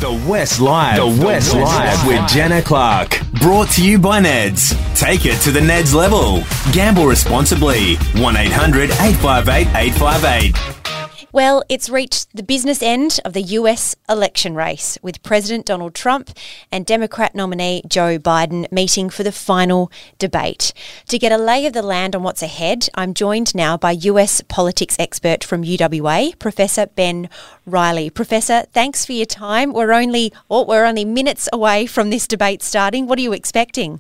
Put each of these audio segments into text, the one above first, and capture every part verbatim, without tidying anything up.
The West Live. The West Live with Jenna Clark. Brought to you by Neds. Take it to the Neds level. Gamble responsibly. one eight hundred eight five eight eight five eight. Well, it's reached the business end of the U S election race, with President Donald Trump and Democrat nominee Joe Biden meeting for the final debate. To get a lay of the land on what's ahead, I'm joined now by U S politics expert from U W A, Professor Ben Riley. Professor, thanks for your time. We're only, oh, we're only minutes away from this debate starting. What are you expecting?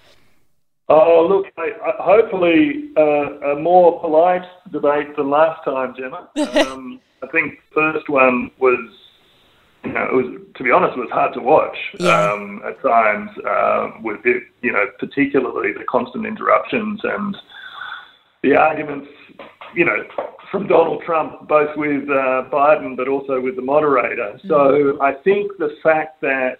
Oh, look, I, I, hopefully uh, a more polite debate than last time, Gemma. Um, I think the first one was, you know, it was, to be honest, it was hard to watch yeah. um, at times, uh, with it, you know, particularly the constant interruptions and the arguments, you know, from Donald Trump, both with uh, Biden but also with the moderator. Mm. So I think the fact that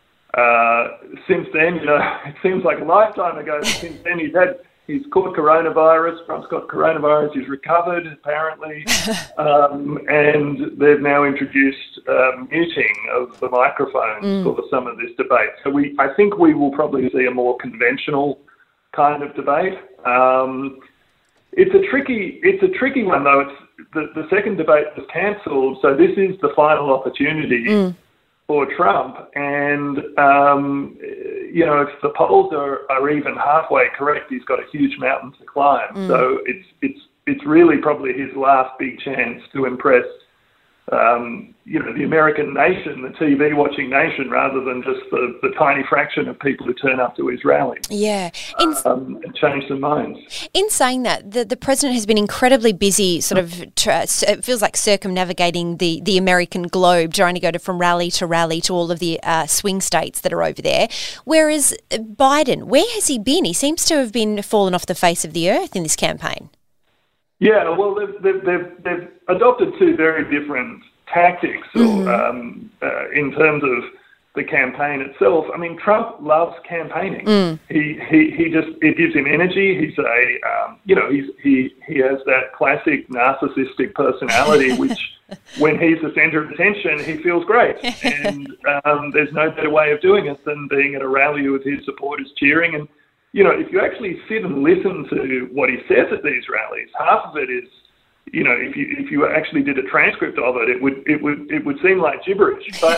Uh, since then, you know, it seems like a lifetime ago, but since then he's had, he's caught coronavirus, Trump's got coronavirus, he's recovered, apparently, um, and they've now introduced uh, muting of the microphones mm. for some of this debate. So we, I think we will probably see a more conventional kind of debate. Um, it's a tricky, it's a tricky one, though. It's the, the second debate was cancelled, so this is the final opportunity mm. for Trump, and um, you know, if the polls are, are even halfway correct, he's got a huge mountain to climb. Mm. So it's it's it's really probably his last big chance to impress, um, you know, the American nation, the T V watching nation, rather than just the, the tiny fraction of people who turn up to his rallies. Yeah, in, um, and change their minds. In saying that, the, the president has been incredibly busy, sort of, tra- it feels like circumnavigating the, the American globe, trying to go to, from rally to rally to all of the uh, swing states that are over there. Whereas Biden, where has he been? He seems to have been fallen off the face of the earth in this campaign. Yeah, well, they've, they've, they've, they've adopted two very different tactics mm-hmm. or, um, uh, in terms of the campaign itself. I mean, Trump loves campaigning. Mm. He, he he just, it gives him energy. He's a, um, you know, he's, he, he has that classic narcissistic personality, which when he's the centre of attention, he feels great. And um, there's no better way of doing it than being at a rally with his supporters cheering. And, you know, if you actually sit and listen to what he says at these rallies, half of it is, you know, if you if you actually did a transcript of it, it would it would it would seem like gibberish. But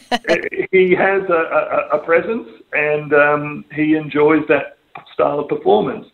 he has a, a, a presence, and um, he enjoys that style of performance.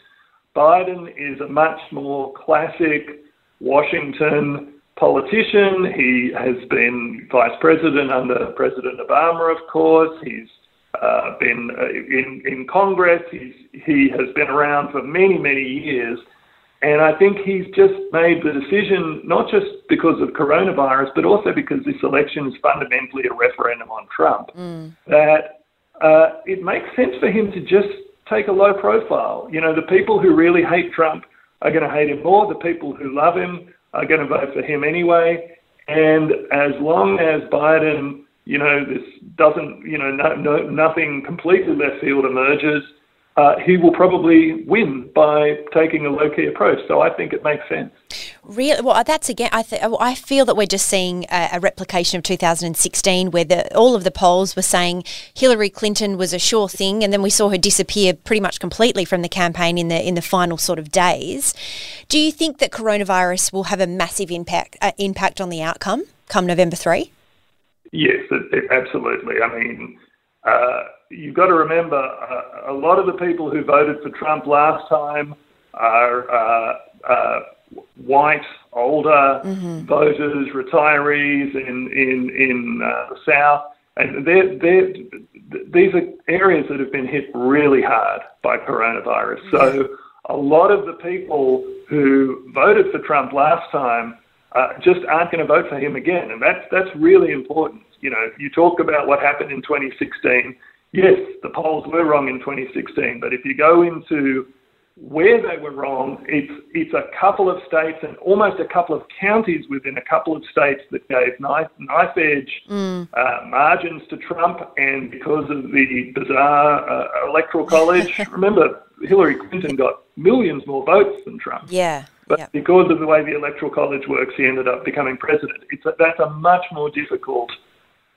Biden is a much more classic Washington politician. He has been vice president under President Obama, of course. He's uh, been uh, in in Congress. He's he has been around for many many years. And I think he's just made the decision, not just because of coronavirus, but also because this election is fundamentally a referendum on Trump, mm. that uh, it makes sense for him to just take a low profile. You know, the people who really hate Trump are going to hate him more. The people who love him are going to vote for him anyway. And as long as Biden, you know, this doesn't, you know, no, no, nothing completely left field emerges, Uh, he will probably win by taking a low-key approach. So I think it makes sense. Really? Well, that's again, I, th- I feel that we're just seeing a, a replication of two thousand sixteen, where the, all of the polls were saying Hillary Clinton was a sure thing, and then we saw her disappear pretty much completely from the campaign in the in the final sort of days. Do you think that coronavirus will have a massive impact uh, impact on the outcome come November third? Yes, it, it, absolutely. I mean, uh, you've got to remember, uh, a lot of the people who voted for Trump last time are uh, uh, white, older mm-hmm. voters, retirees in in in uh, the South, and they're, they're, these are areas that have been hit really hard by coronavirus. Mm-hmm. So a lot of the people who voted for Trump last time uh, just aren't going to vote for him again, and that's that's really important. You know, you talk about what happened in twenty sixteen. Yes, the polls were wrong in twenty sixteen, but if you go into where they were wrong, it's it's a couple of states and almost a couple of counties within a couple of states that gave knife, knife edge mm. uh, margins to Trump, and because of the bizarre uh, electoral college, remember, Hillary Clinton got millions more votes than Trump. Yeah. But yep. because of the way the electoral college works, he ended up becoming president. It's a, that's a much more difficult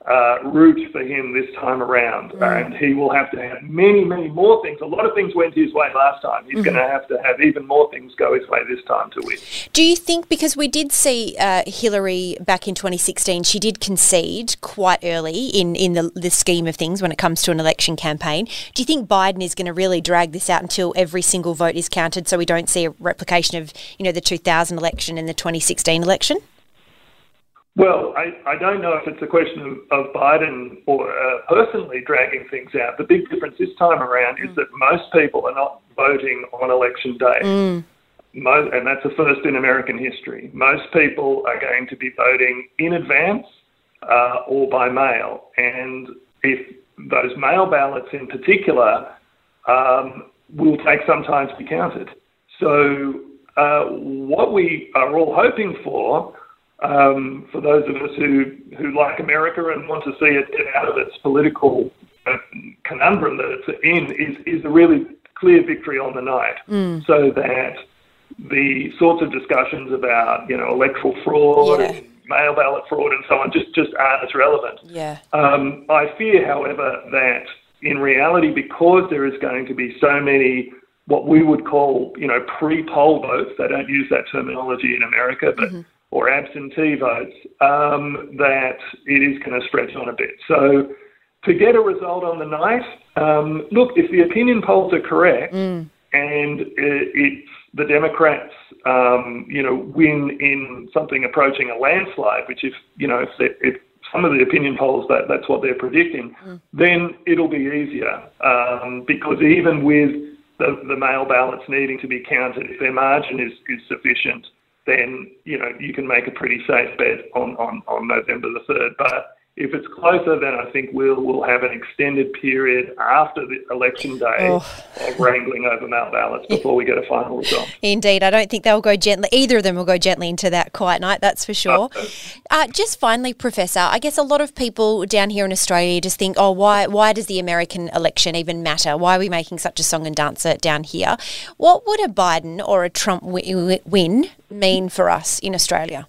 uh, route for him this time around. Mm. And he will have to have many, many more things. A lot of things went his way last time. He's mm-hmm. going to have to have even more things go his way this time to win. Do you think, because we did see uh, Hillary back in twenty sixteen, she did concede quite early in, in the, the scheme of things when it comes to an election campaign. Do you think Biden is going to really drag this out until every single vote is counted so we don't see a replication of, you know, the two thousand election and the twenty sixteen election? Well, I, I don't know if it's a question of, of Biden or uh, personally dragging things out. The big difference this time around mm. is that most people are not voting on election day. Mm. Most, and that's a first in American history. Most people are going to be voting in advance uh, or by mail. And if those mail ballots in particular um, will take some time to be counted. So uh, what we are all hoping for Um, for those of us who, who like America and want to see it get out of its political uh, conundrum that it's in, is, is a really clear victory on the night, mm. so that the sorts of discussions about, you know, electoral fraud yeah. and mail ballot fraud and so on just, just aren't as relevant. Yeah. Um, I fear, however, that in reality, because there is going to be so many what we would call, you know, pre-poll votes, they don't use that terminology in America, but mm-hmm. or absentee votes, um, that it is going to stretch on a bit. So to get a result on the night, um, look, if the opinion polls are correct mm. and it, it's the Democrats, um, you know, win in something approaching a landslide, which if, you know, if, if some of the opinion polls, that, that's what they're predicting, mm. then it'll be easier um, because even with the, the mail ballots needing to be counted, if their margin is, is sufficient, then, you know, you can make a pretty safe bet on, on, on November the third. But if it's closer, then I think we'll we'll have an extended period after the election day oh. of wrangling over mail ballots before we get a final result. Indeed. I don't think they'll go gently. Either of them will go gently into that quiet night, that's for sure. Uh, just finally, Professor, I guess a lot of people down here in Australia just think, oh, why why does the American election even matter? Why are we making such a song and dancer down here? What would a Biden or a Trump w- win mean for us in Australia?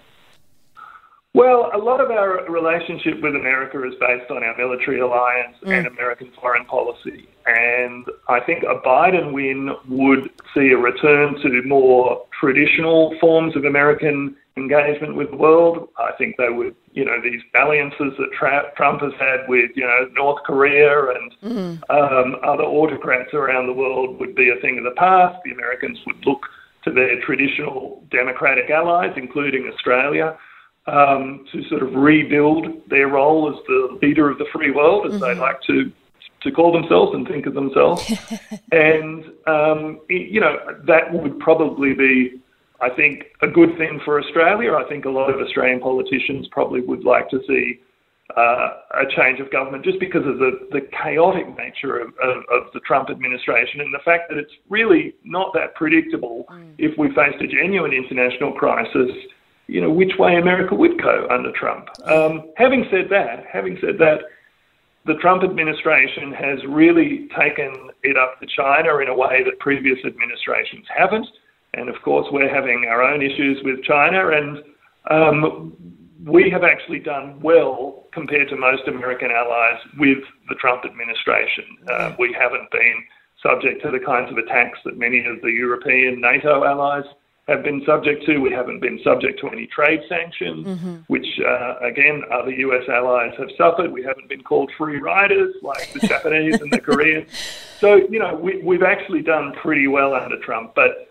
Well, a lot of our relationship with America is based on our military alliance mm. and American foreign policy. And I think a Biden win would see a return to more traditional forms of American engagement with the world. I think they would, you know, these alliances that Tra- Trump has had with, you know, North Korea and mm. um, other autocrats around the world would be a thing of the past. The Americans would look to their traditional democratic allies, including Australia, Um, to sort of rebuild their role as the leader of the free world, as mm-hmm. they like to to call themselves and think of themselves. and, um, you know, that would probably be, I think, a good thing for Australia. I think a lot of Australian politicians probably would like to see uh, a change of government just because of the, the chaotic nature of, of, of the Trump administration and the fact that it's really not that predictable mm. if we faced a genuine international crisis, you know, which way America would go under Trump. Um, having said that, having said that, the Trump administration has really taken it up to China in a way that previous administrations haven't. And of course, we're having our own issues with China, and um, we have actually done well compared to most American allies with the Trump administration. Uh, we haven't been subject to the kinds of attacks that many of the European NATO allies have been subject to. We haven't been subject to any trade sanctions, mm-hmm. which, uh, again, other U S allies have suffered. We haven't been called free riders like the Japanese and the Koreans. So, you know, we, we've actually done pretty well under Trump. But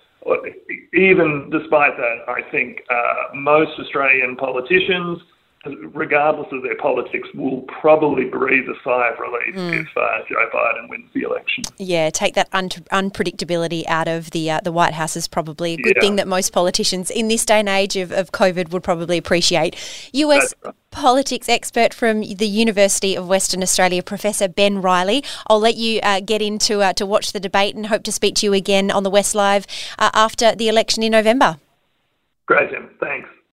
even despite that, I think uh, most Australian politicians, regardless of their politics, will probably breathe a sigh of relief mm. if uh, Joe Biden wins the election. Yeah, take that un- unpredictability out of the uh, the White House is probably a good yeah. thing that most politicians in this day and age of, of COVID would probably appreciate. U S right. politics expert from the University of Western Australia, Professor Ben Riley. I'll let you uh, get into uh, to watch the debate and hope to speak to you again on the West Live uh, after the election in November. Great, Tim. Thanks.